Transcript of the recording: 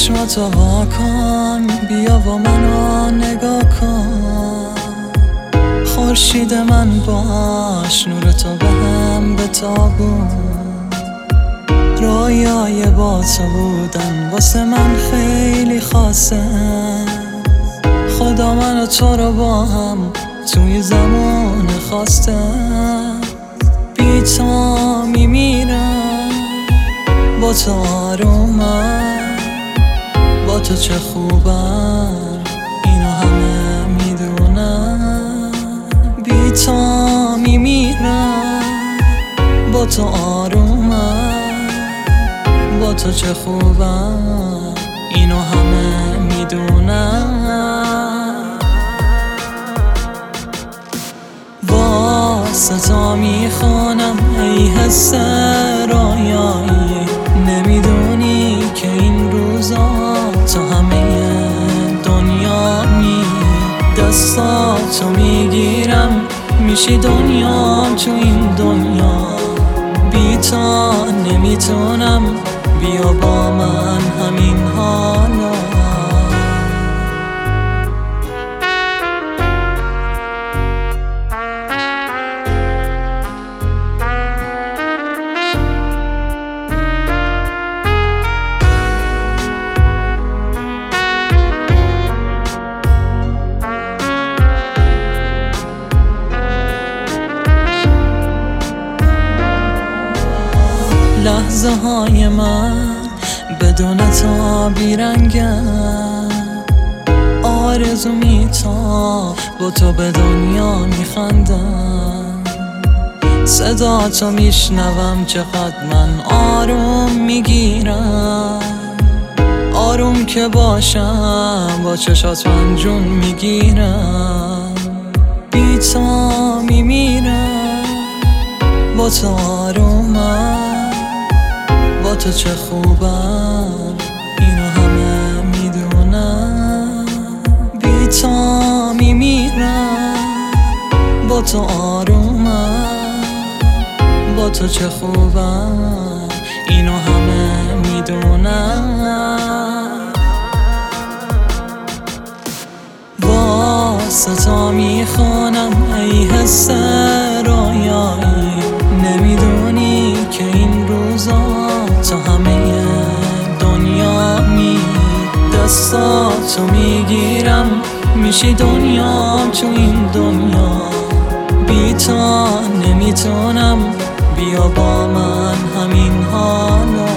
چشماتو وا کن، بیا و منو نگاه کن. خورشید من باش، نور تو بهم بتابون. رویای با تو بودن واسه من خیلی خاصه. خدا من و تو رو با هم توی زمان خواستم. بی تو میمیرم، با تو آرومم، با تو چه خوبم اینو همه میدونم. بی تو میمیرم، با تو آرومم، با تو چه خوبم اینو همه میدونم. واسه تو میخونم ای حس رویایی، نمیدونی که این روزا تو همه دنیایی. دستاتو میگیرم میشی دنیام تو این دنیا. بی تو نمیتونم، بیا با من همین حالا. لحظه های من بدون تو بیرنگم. آرزو میتا با تو به دنیا میخندم. صدا تو میشنوم چقدر من آروم میگیرم. آروم که باشم با چشات من جون میگیرم. بی تو میمیرم، با تو آرومم، با تو چه خوبم اینو همه میدونم. بی تو میمیرم، با تو آرومم، با تو چه خوبم اینو همه میدونم. واسه تو میخونم ای حس رویایی، نمیدونی که این روزا تو همه دنیایی. دستاتو میگیرم میشی دنیام تو این دنیا. بی تو نمیتونم، بیا با من همین حالا.